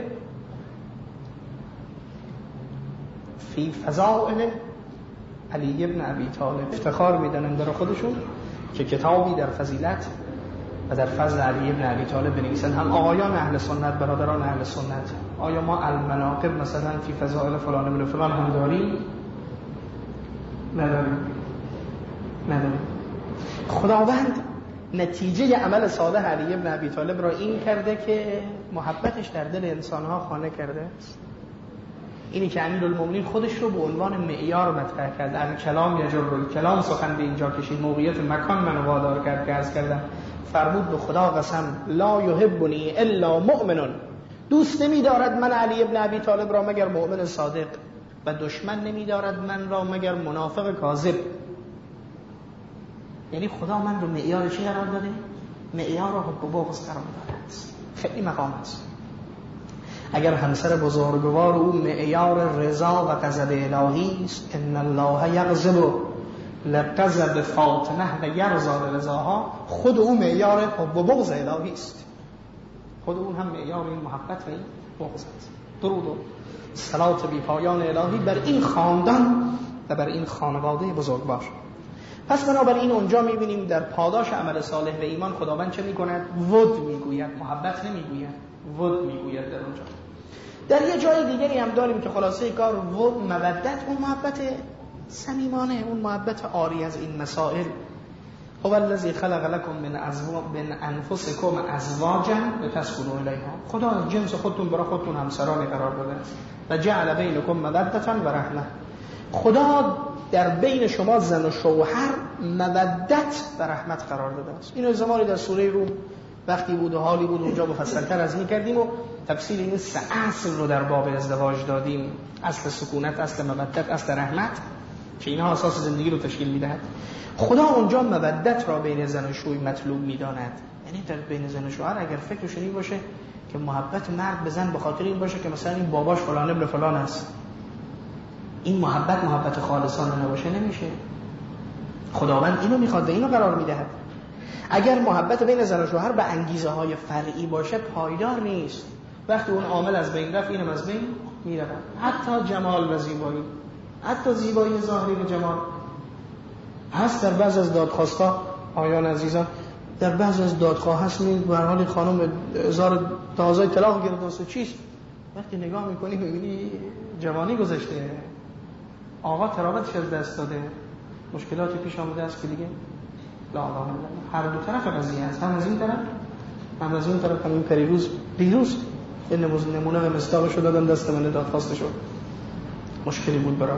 فی فضائل علی بن ابی طالب. افتخار میدنن در خودشون که کتابی در فضیلت و در فضل علی بن ابی طالب بنویسن. هم آقایان اهل سنت، برادران اهل سنت، آیا ما المناقب مثلا فی فضائل فلان ابن فلان هم داریم؟ نداریم. نداریم. خداوند نتیجه عمل صالح علی بن ابی طالب را این کرده که محبتش در دل انسانها خانه کرده است. اینی که امیرالمومنین خودش رو به عنوان معیار مطرح کرد. الکلام یجر الکلام، سخن به اینجا کشید، موقعیت مکان منو وادار کرد که عرض کردم. فرمود به خدا قسم لا یحبنی الا مؤمن، دوست نمی دارد من علی ابن ابی طالب را مگر مؤمن صادق و دشمن نمی دارد من را مگر منافق کاذب. یعنی خدا من رو معیار چی قرار داده؟ معیار حب و بغض قرار داده است. خیلی مقام است. اگر همسر بزرگوار او معیار رضا و غضب الهی است، ان الله یغضب لغضب فاطمه و یرضا لرضاها، خود او معیار حب و بغض الهی است، خود اون هم معیار این محبت و این بغض است. درود و صلات بی پایان الهی بر این خاندان و بر این خانواده بزرگوار. پس بنابراین اونجا میبینیم در پاداش عمل صالح و ایمان خداوند چه میکند؟ ود میگوید، محبت نمیگوید، ود میگوید در اونجا. در یه جای دیگری هم داریم که خلاصه کار ود، مودت، اون محبت صمیمانه، اون محبت عاری از این مسائل. هو الذی خلق لكم من ازواج من انفسکم ازواجا لتسکنوا الیها، خدا از جنس خودتون برای خودتون همسرانی قرار داده و جعل بینکم مودة و رحمه، خدا در بین شما زن و شوهر مودت و رحمت قرار داده است. اینو زمانی در سوره روم وقتی بود و حالی بود اونجا مفصل‌تر از این کردیم و تفصیل این سه اصل رو در باب ازدواج دادیم، اصل سکونت، اصل مودت، اصل رحمت، که اینها اساس زندگی رو تشکیل میدهد. خدا اونجا مودت را بین زن و شوی مطلوب میداند، یعنی در بین زن و شوهر اگر فکرش این باشه که محبت مرد به زن به خاطر این باشه که مثلا این باباش فلان ابن فلان است، این محبت محبت خالصانه نباشه نمیشه. خداوند اینو میخواد و اینو قرار میدهد. اگر محبت بین زن و شوهر به انگیزه های فرعی باشه پایدار نیست، وقتی اون عامل از بین رفت اینم از بین میره. حتی جمال و زیبایی، حتی زیبایی ظاهری و جمال هست در بعض از دادخواست‌ها. آیان عزیزان در بعض از دادخواه هست می به هر حال خانم هزار تازه طلاق گرفته است، چیست؟ وقتی نگاه میکنی میبینی جوانی گذشته، آقا تراوتش از دست داده، مشکلاتی پیش آمده است که دیگه لا لا هر دو طرف قضیه است، هم از این طرف هم از اون طرف. همین پریروز دیروز این نمونه و مصداقش رو دادم دست من دادخواست شد، مشکلی بود برای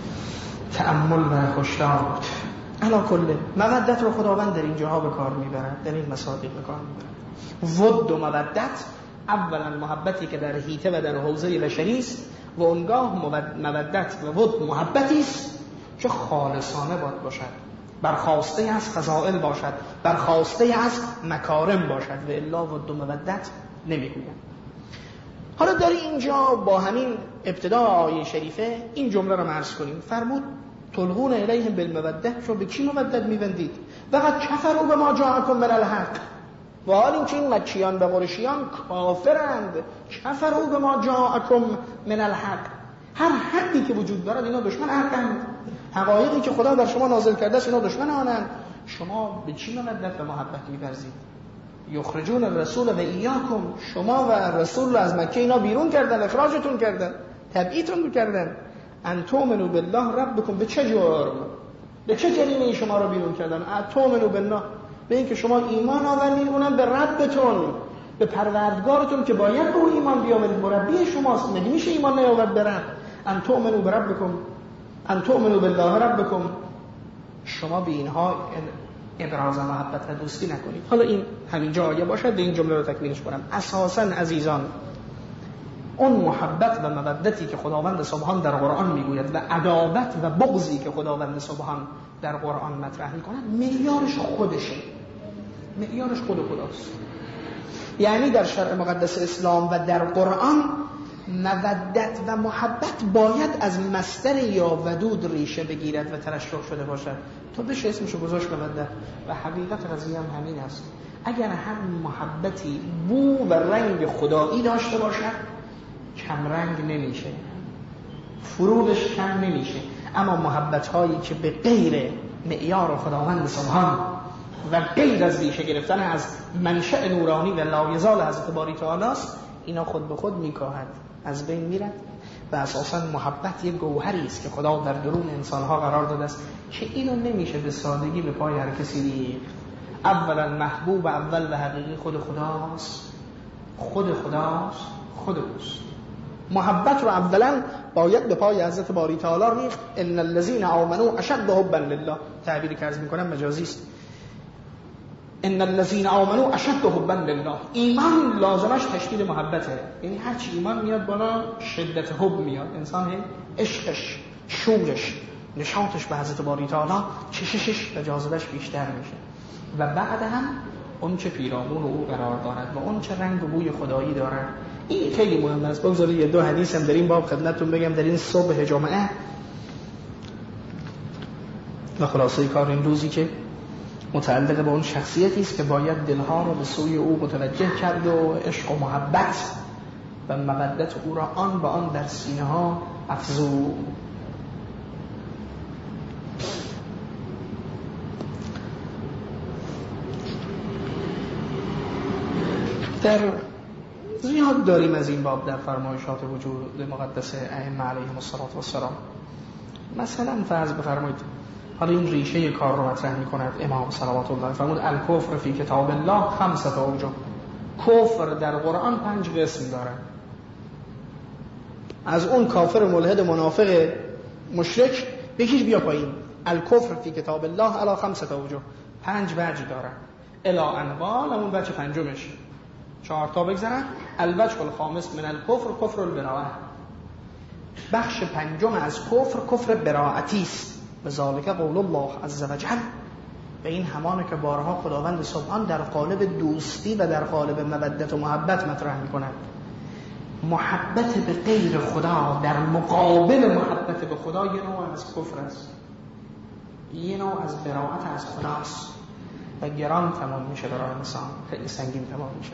تأمل و خوشدار بود. علا کله مودت رو خداوند در این جاها به کار میبرد، در این مصادیق به کار میبرد. ود و مودت، اولا محبتی که در حیطه و در حوزه بشری است و اونگاه مودت و ود محبتی است که خالصانه باید باشد، برخواسته از فضائل باشد، برخواسته از مکارم باشد، و الا ود و مودت نمیگویم. حالا در اینجا با همین ابتدا آیه شریفه این جمله رو عرض کنیم. فرمود تلقون الیهم بالمودة، شو به کی مودت می‌بندید؟ فقط کفروا بما جاءکم من الحق، و حال این که این مکیان و قریشیان کافرند. کفروا بما جاءکم من الحق، هر حقی که وجود دارد اینا دشمن حقند، حقایقی که خدا در شما نازل کرده است اینا دشمن آنند. شما به چی مودت و محبت می‌ورزید؟ یخرجون الرسول و ایاکم، شما و رسول رو از مکه اینا بیرون کردن، اخراجتون کردن، تبعیدتون کردن. ان تؤمنوا بالله ربکم، به چه جرم، به چه جریمه شما رو بیرون کردن؟ ان تؤمنوا بالله، به این که شما ایمان آورید، اونم به ربتون، به پروردگارتون که باید به اون ایمان بیاورید، مربی شماست، مگه میشه ایمان نیاورد به رب؟ ان تؤمنوا بربکم، ان تؤمنوا بالله ربکم، شما به اینها ابراز محبت و دوستی نکنید. حالا این همین جایه باشد، به این جمله رو تکمیلش کنم. اساساً عزیزان اون محبت و مودتی که خداوند سبحان در قرآن میگوید و عداوت و بغضی که خداوند سبحان در قرآن مطرح میکند، معیارش خودشه، معیارش خود خداست. یعنی در شرع مقدس اسلام و در قرآن مودت و محبت باید از مصدر یا ودود ریشه بگیرد و ترشح شده باشد تا بشه اسمشو گذاشت مودت. و حقیقت قضیه هم همین است. اگر هر محبتی بو و رنگ خدایی داشته باشد کم رنگ نمیشه، فروغش کم نمیشه. اما محبت هایی که به غیر معیار خداوند سبحان و غیر از ریشه گرفتن از منشأ نورانی و لایزال حضرت باری تعالی است، اینا خود به خود میکاهد، از بین میرد. و اساسا محبت یک گوهری است که خدا در درون انسانها قرار داده است که اینو نمیشه به سادگی به پای هر کسی ریخت. اولا محبوب اول و حقیقی خود خداست، خود خداست، خود اوست. محبت رو اولا باید به پای حضرت باری تعالی ریخت. ان الذين آمنوا اشد حبا لله، تعبیری که عرض میکنم مجازی است. ان الذين آمنوا اشد حبا لله، ایمان لازمش تشدید محبته، یعنی هر چی ایمان میاد بالا شدت حب میاد، انسان هم عشقش، شورش، نشاطش به حضرت باری تعالی، چششش و جاذبش بیشتر میشه. و بعد هم اون چه پیرامون او قرار دارد و اون چه رنگ و بوی خدایی دارد این خیلی مهم است. بگذارید یه دو حدیث هم در این باب خدمتتون بگم در این صبح جمعه و خلاصه کار این روزی که متعلق به اون شخصیتی است که باید دلها رو به سوی او متوجه کرد و عشق و محبت و مودت او را آن به آن در سینه ها افزود. در زیاد داریم از این باب در فرمایشات وجود مقدس ائمه علیهم السلام. مثلا فرض بفرمایید، حالا این ریشه کار رو مطرح می‌کند امام صلوات الله فرمود الکفر فی کتاب الله خمسة اوجه. کفر در قرآن پنج قسم داره. از اون کافر ملحد منافق مشرک بکش بیا پایین. الکفر فی کتاب الله علی خمسة اوجه، پنج وجه داره. الی انواع، اون وجه پنجمش چهار تا بگذارن. الوجه الخامس من الکفر کفر البراءه. بخش پنجم از کفر کفر براءتی است. بذالک قول الله عز وجل، و این همانه که بارها خداوند سبحان در قالب دوستی و در قالب مودت و محبت مطرح می‌کند. محبت به غیر خدا در مقابل محبت به خدا یه نوع از کفر است، یه نوع از براءت از خداست و گران تمام میشه برای انسان، خیلی سنگین تمام میشه.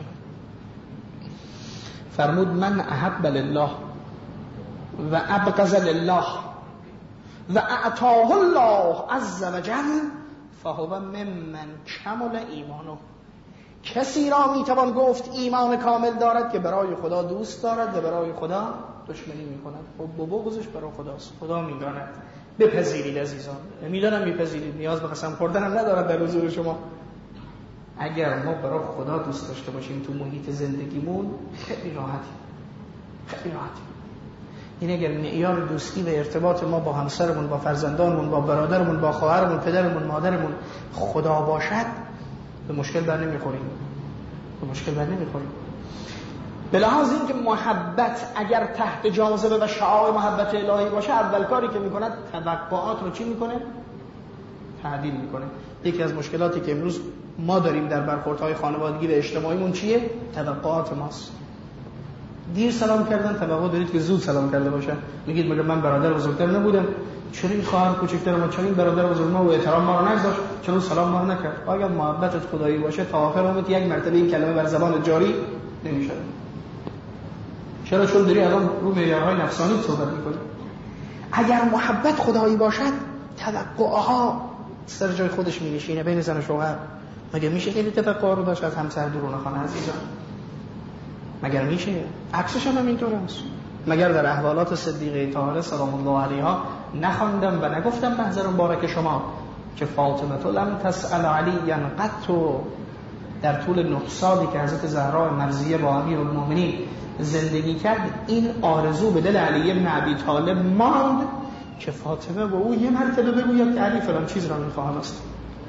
فرمود من احب لله و ابغض لله و اعطاه الله عز وجل فهو ممن کمل ایمانه. کسی را میتوان گفت ایمان کامل دارد که برای خدا دوست دارد و برای خدا دشمنی میکند. خب بغضش برای خداست، خدا میداند. بپذیرید عزیزان، میدانم میپذیرید، نیاز به قسم خوردن هم ندارد در حضور شما. اگر ما برای خدا دوست داشته باشیم تو محیط زندگیمون خیلی راحتی، خیلی راحتی. این اگر معیار دوستی و ارتباط ما با همسرمون، با فرزندانمون، با برادرمون، با خواهرمون، پدرمون، مادرمون خدا باشد، به مشکل بر نمیخوریم، به مشکل بر نمیخوریم. به لحاظ اینکه محبت اگر تحت جاذبه و شعاع محبت الهی باشه، اول کاری که میکنه توقعات رو چی میکنه؟ تعدیل میکنه. یکی از مشکلاتی که امروز ما داریم در برخوردهای خانوادگی و اجتماعیمون چیه؟ توقعات ماست. دیر سلام کردن، توقع دارید که زود سلام کرده باشن. میگید مگه من برادر بزرگتر نبودم؟ چرا این خواهر کوچکتر ما، چرا این برادر بزرگ ما و احترام ما رو نگذاشت، چرا سلام ما رو نکرد؟ اگر محبتت خدایی باشه تا آخر عمرت یک مرتبه این کلمه بر زبان جاری نمیشه. چرا؟ چون داری الان رو معیارهای نفسانی صحبت میکنی. اگر محبت خدایی باشد، توقعها سر جای خودش مینشینه بین زن و شوهر. مگه میشه که توقع رو داشت از همسر درون خانه عزیزان؟ مگر میشه؟ عکسش هم اینطور است. مگر در احوالات صدیقه طاهره سلام الله علیها نخواندم و نگفتم محضر مبارک شما که فاطمه لم تسأل علیاً قط، در طول نه سالی که حضرت زهرا مرضیه با امیرالمومنین زندگی کرد، این آرزو به دل علی بن ابی طالب ماند که فاطمه با او یه مرتبه بگوید که علی فلان چیز را میخواهم است.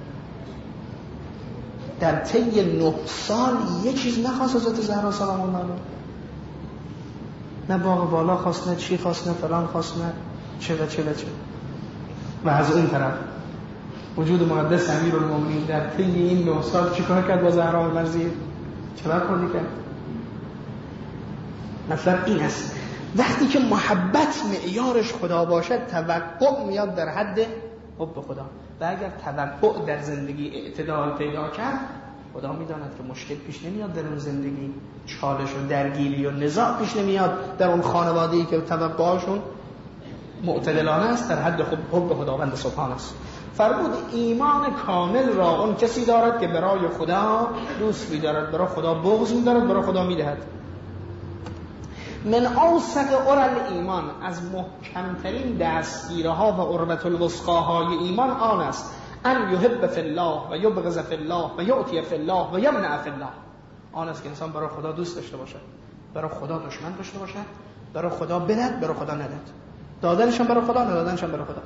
در طی نه سال یه چیز نخواست حضرت زهرا سلام الله علیها. نه باغ بالا خواست، نه چی خواست، نه فلان خواست، نه چه و چه و چه. و از اون طرف وجود مقدس امیرالمومنین در طی این نه سال چیکار کرد با زهرا مرضیه؟ چه کاری کرد؟ مطلب این است وقتی که محبت معیارش خدا باشد، توقع میاد در حد حب خدا. و اگر توقع در زندگی اعتدال پیدا کرد، خدا میداند که مشکل پیش نمیاد در اون زندگی، چالش و درگیری و نزاع پیش نمیاد در اون خانواده‌ای که توقعاشون معتدلانه است، در حد حب خداوند سبحان است. فرمود ایمان کامل را اون کسی دارد که برای خدا دوست می‌دارد، برای خدا بغض می‌دارد، برای خدا می‌دهد. من اوثق عرى ایمان، از محکمترین دستگیرها و عروة الوثقاهای ایمان آن است ان یحب فی الله و یبغض فی الله و یعطی فی الله و یمنع فی الله. آن است که انسان برای خدا دوست داشته باشد، برای خدا دشمن داشته باشد، برای خدا بدهد، برای خدا ندهد، دادنشان برای خدا، ندادنشان برای خدا.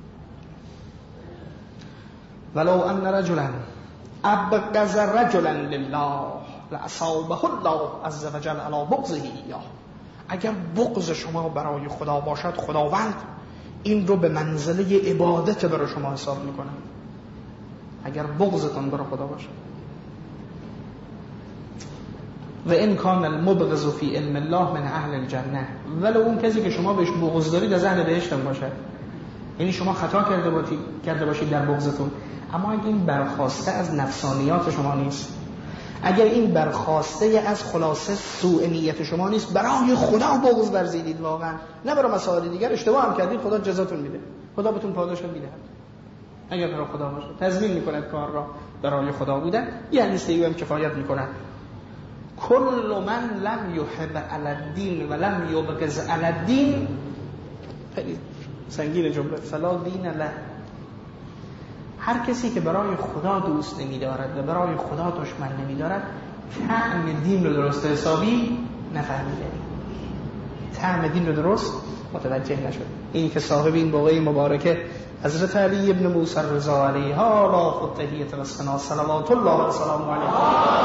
ولو ان رجلا ابغض رجلا لله لاصابه الله عز وجل علی بغضه ایاه. اگر بغض شما برای خدا باشد، خداوند این رو به منزله عبادت برای شما حساب میکنه. اگر بغضتان برای خدا باشد، و ان کان المبغض فی علم الله من اهل الجنه، ولو اون کسی که شما بهش بغض دارید از اهل بهشت هم باشه. یعنی شما خطا کرده باشید کرده باشید در بغضتون، اما اگه این برخواسته از نفسانیات شما نیست، اگر این برخواسته از خلاصه سوء نیت شما نیست، برای خدا بغض ورزیدید واقعا، نه برای مسائل دیگر، اشتباه هم کردید، خدا جزاتون میده، خدا بهتون پاداش میده. اگر برای خدا باشه تضمین میکند کار را برای خدا بوده، یعنی سیو هم کفایت میکنه. کل من لم یحب علی الدین و لم یبغض علی الدین، خیلی سنگین جمله، فلا دین له. هر کسی که برای خدا دوست نمی‌دارد و برای خدا دشمن نمی‌دارد، طعم دین رو درست حسابی نفهمیده، طعم دین رو درست متوجه نشد. این که صاحب این بقعه مبارکه حضرت علی ابن موسی رضا علیه لا خطهیت و سنا صلوات الله و سلام علیه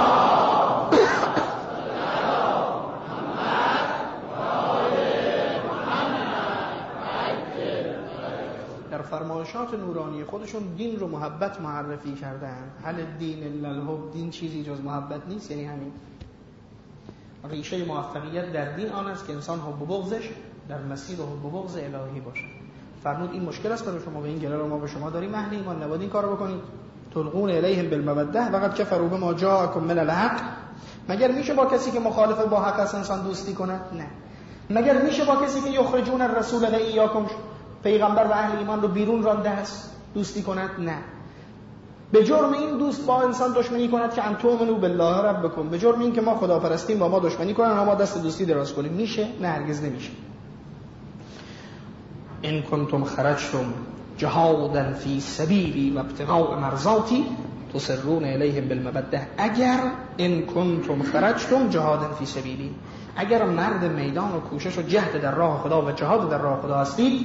در فرمایشات نورانی خودشون دین رو محبت معرفی کردن. هل الدین الا الحب، دین چیزی جز محبت نیست، یعنی همین. ریشه موفقیت در دین آن است که انسان حب و بغضش در مسیر حب و بغض الهی باشه. فرمود این مشکل است برای شما و این گله رو ما به شما داریم، اهل ایمان نباید این کارو بکنید. تلقون الیهم بالموده وقد کفروا بما جاءکم من الحق. مگر میشه با کسی که مخالف با حق است انسان دوستی کنه؟ نه. مگر میشه با کسی که یخرجون الرسول و ایاکم، پیغمبر و اهل ایمان رو بیرون رانده است، دوستی کند؟ نه. به جرم این دوست با انسان دشمنی کند که ان تؤمنوا بالله ربکم، به جرم این که ما خداپرستیم با ما دشمنی کنن، ما دست دوستی دراز کنیم. میشه؟ نه، هرگز نمیشه. ان کنتم خرجتم جهادا فی سبیلی و ابتغاء مرضاتی تسرون الیهم بالموده. اگر ان کنتم خرجتم جهادا فی سبیلی، اگر مرد میدان و کوشش و جهد در راه خدا و جهاد در راه خدا هستید،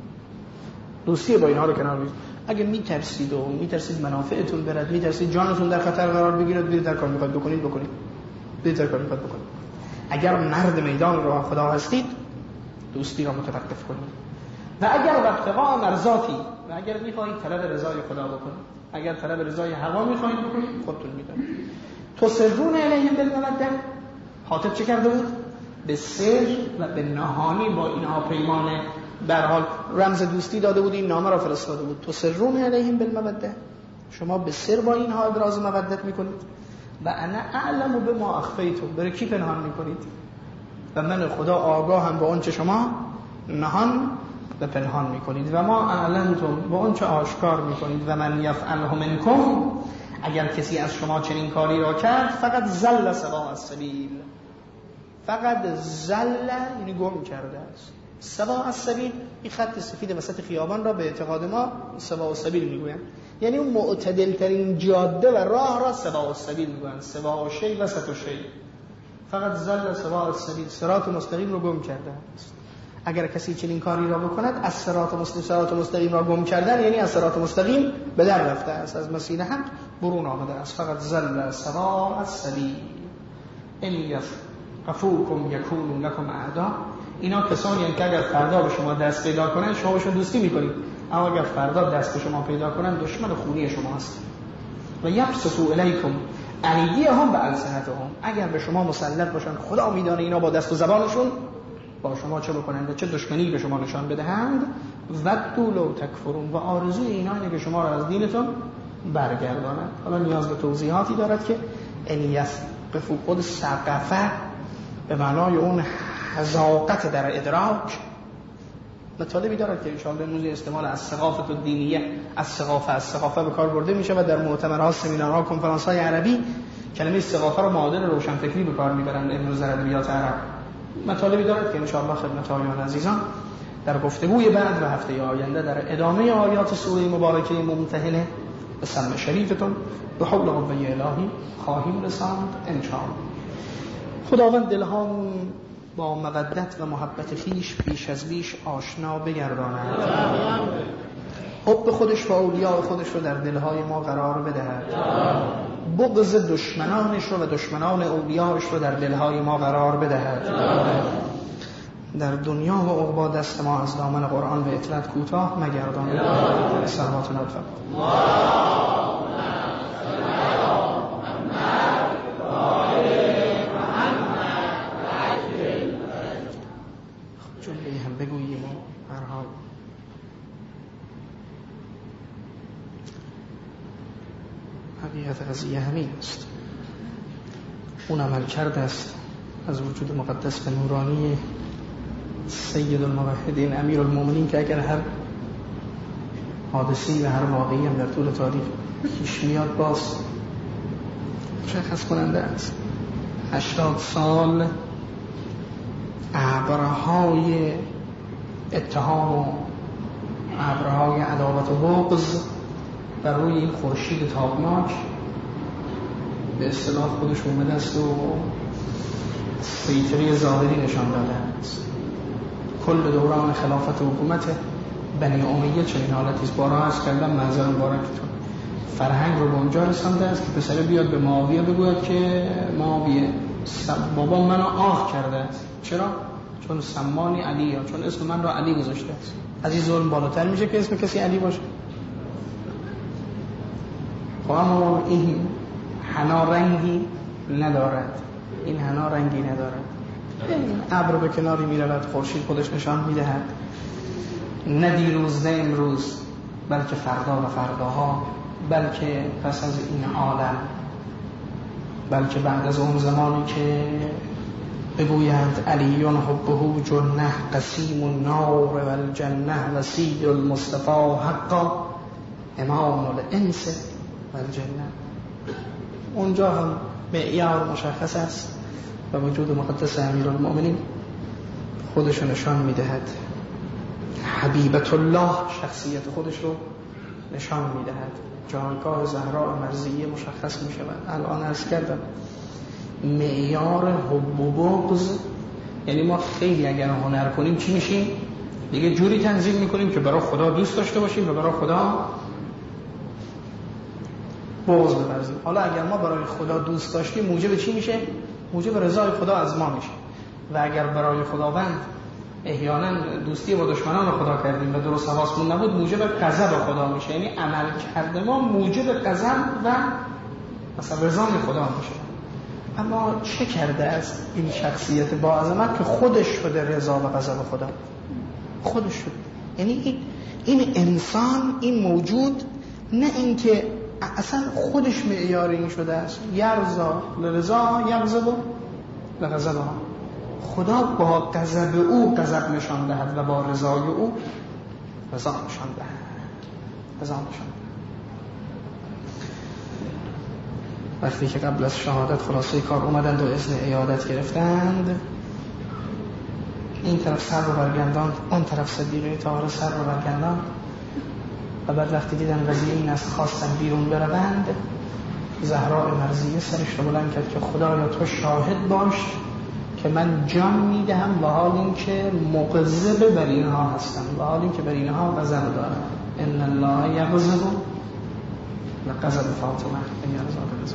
دوستی با اینها رو کنار بگذارید. اگه میترسید و میترسید منافعتون برد، میترسید جانتون در خطر قرار بگیرد، برید در کار میخواید بکنید بکنید برید در کار میخواید بکنید. اگر مرد میدان راه خدا هستید، دوستی را متوقف کنید. و اگر ابتغاء مرضاتی، و اگر میخواهید طلب رضای خدا بکنید، اگر طلب رضای هوا میخواهید بکنید، خودتون میدونید. تسرون الیهم بالموده. حاطب چه کرده بود؟ به سر و به نهانی با اینها پیمان به هر حال رمز دوستی داده بود، این نامه را فرستاده بود. تسرون علیهم بالموده، شما به سر با اینها ابراز مودت میکنید. و انا اعلم بما اخفیتم، برای کی پنهان میکنید؟ و من خدا آگاه هم با اون چه شما نهان و پنهان میکنید. و ما اعلنتم، با اون چه آشکار میکنید. و من یفعله منکم، اگر کسی از شما چنین کاری را کرد، فقط زل سواء السبیل، فقط زل یعنی گم کرده است. سواء السبیل، این خط سفید وسط خیابان را به اعتقاد ما سواء السبیل میگویند، یعنی اون معتدل ترین جاده و راه را سواء السبیل میگویند. سواء الشیء وسط الشیء، فقط زل سواء السبیل، صراط مستقیم رو گم کرده است. اگر کسی چنین کاری را بکند، از صراط مستقیم صراط مستقیم را گم کردن یعنی از صراط مستقیم به در رفته است، از مسیر حق برون آمده است. فقط زل سواء السبیل. ان یثقفوکم یکونوا لکم اعداء، اینا کسانی هستند که اگر فردا به شما دست پیدا کنن شما بهشون دوستی میکنید، اما اگر فردا دست به شما پیدا کنن دشمن خونی شما هستند. و یبسطوا الیکم ایدیهم بالسنتهم، اگر به شما مسلط باشن خدا میدانه اینا با دست و زبانشون با شما چه بکنند و چه دشمنی به شما نشان بدهند. ودوا لو تکفرون، و آرزوی اینا اینه که شما را از دینتون برگردانند. حالا نیاز به توضیحاتی دارد که ان یثقفوا، خود ثقافه به معنای اون حذاقت در ادراک مطالبی دارد که انشاءالله امروز استعمال از ثقافت الدینیه، از ثقافه از ثقافه به کار برده میشه و در مؤتمرها، سمینارها، کنفرانس‌های عربی کلمه ثقافه رو معادل روشنفکری به کار میبرند امروز در ادبیات عرب. مطالبی دارد که انشاءالله خدمت آیان عزیزان در گفتگوی بعد و هفته آینده در ادامه آیات سوره مبارکه ممتحنه به سم شریفتون به حول قوه الهی خواهیم رساند انشاءالله. خداوند دلهامون با مودت و محبت خیش پیش از بیش آشنا بگرداند، حب خودش و اولیاء خودش رو در دلهای ما قرار بدهد، بغض دشمنانش رو و دشمنان اولیاءش رو در دلهای ما قرار بدهد. در دنیا و عقبی دست ما از دامن قرآن به اطلت کوتاه مگرداند. صلوات الله حقیقت قضیه همین است. اون عمل کرده است از وجود مقدس و نورانی سید الموحدین امیر المومنین که اگر هر حادثی و هر واقعی هم در طول تاریخ پیش میاد باز مشخص کننده است. هشتاد سال ابرهای اتهام و ابرهای عداوت و بغض بر روی این خورشید تابناک به اصطلاح خودش اومده است و سیطره ظاهری نشان داده است. کل دوران خلافت و حکومت بنی امیه چنین حالتی است. بارها عرض کردم منظر مبارکتون فرهنگ رو به اونجا رسانده است که پسر بیاد به معاویه بگوید که معاویه بابا منو آه کرده است. چرا؟ چون سمانی علی، یا چون اسم من رو علی گذاشته است. از این ظلم بالاتر میشه که اسم کسی علی باشه؟ خب اما این حنا رنگی ندارد، این حنا رنگی ندارد. این ابر به کناری میرود، خورشید خودش نشان میدهد نه دیروز نه امروز بلکه فردا و فرداها، بلکه پس از این عالم، بلکه بعد از اون زمانی که بگویند علی حبه جنه قسیم النار و الجنه وسیع المصطفى حقا امام الانس و الجنه. اونجا هم معیار مشخص است و وجود مقدس امیرالمؤمنین خودش نشان میدهد. حبیبت الله شخصیت خودش رو نشان میدهد. جایگاه زهراء مرضیه مشخص می شود. الان عرض کردم معیار حب و بغض، یعنی ما خیلی اگر هنر کنیم چی میشیم؟ دیگه جوری تنظیم میکنیم که برای خدا دوست داشته باشیم و برای خدا بغض بورزیم. حالا اگر ما برای خدا دوست داشتیم موجب چی میشه؟ موجب رضای خدا از ما میشه. و اگر برای خداوند احیانا دوستی با دشمنان خدا کردیم و درست حواسمون نبود موجب غضب خدا میشه. یعنی عمل کرده ما موجب غضب و مثلا رضای خدا میشه. اما چه کرده از این شخصیت با عظمت که خودش شده رضا و غضب خدا؟ خودش شده. یعنی این این انسان، این موجود، نه اینکه اصلا خودش معیار این شده است. یرضا لرضا یغضب لغضب. خدا با غضب او غضب نشان دهد و با رضای او رضا نشان دهد. رضا نشان دهد. وقتی که قبل از شهادت خلاصه کار اومدند و اذن عیادت گرفتند، این طرف سر رو برگرداند، اون طرف صدیقه طاهره سر رو برگرداند و بعد وقتی دیدن قضیه این است خواستن بیرون بروند، زهراء مرضیه سرش رو بلند کرد که خدایا تو شاهد باش که من جان میدهم و حال این که مغضب بر اینها هستم و حال این که بر اینها غضب دارم. ان الله یغضب لغضب فاطمه ان یرضا برضا.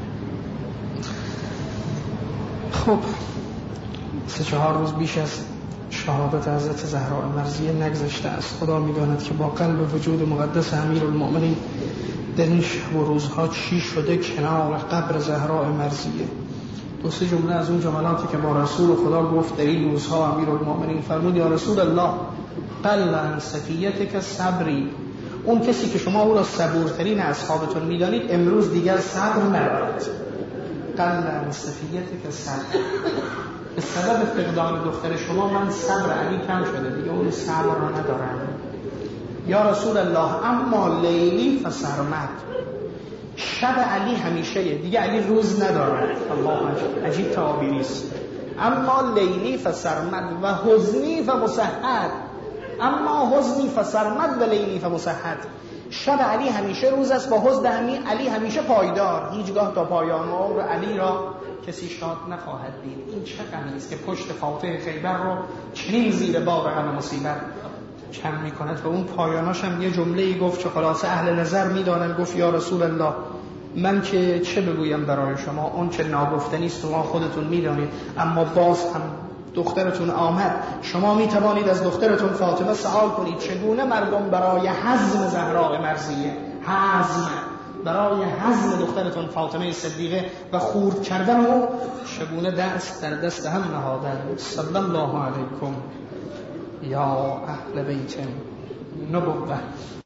خب سه چهار روز بیش از شهادت حضرت زهراء مرضیه نگذشته است. خدا میداند که با قلب وجود مقدس امیرالمؤمنین در این شب و روزها چی شده کنار قبر زهراء مرضیه. دو سه جمله از اون جملاتی که با رسول خدا گفت در این روزها امیرالمؤمنین فرمود یا رسول الله قل عن صفیتک صبری، اون کسی که شما او را صبورترین اصحابتون میدانید امروز دیگر صبر ندارد. قل عن صفیتک صبر، به سبب فقدان دختر شما من صبر علی کم شده، دیگه اون صبر را ندارم. یا رسول الله اما لیلی فسرمد، شب علی همیشه دیگه علی روز ندارد. الله عجیب, عجیب تعابیری است. اما لیلی فسرمد و حزنی فمسحد، اما حزنی فسرمد و لیلی فمسحد. شب علی همیشه روز است، با حزن علی همیشه پایدار، هیچگاه تا پایان عمر علی را کسی شاد نخواهد دید. این چه غمی است که پشت فاتح خیبر رو چنین زیر بار غم مصیبت کم میکند. و اون پایاناش هم یه جمله‌ای گفت که خلاصه اهل نظر میدانن. گفت یا رسول الله من که چه بگویم برای شما، اون چه ناگفتنی است شما خودتون میدانید، اما باز هم دخترتون آمد، شما میتوانید از دخترتون فاطمه سوال کنید چگونه مردم برای حزم زهراء مرضیه، حزم برای حزم دخترتون فاطمه صدیقه و خورد کردن او چگونه دست در دست هم نهادند. صلی الله علیکم یا اهل بیت نبوه.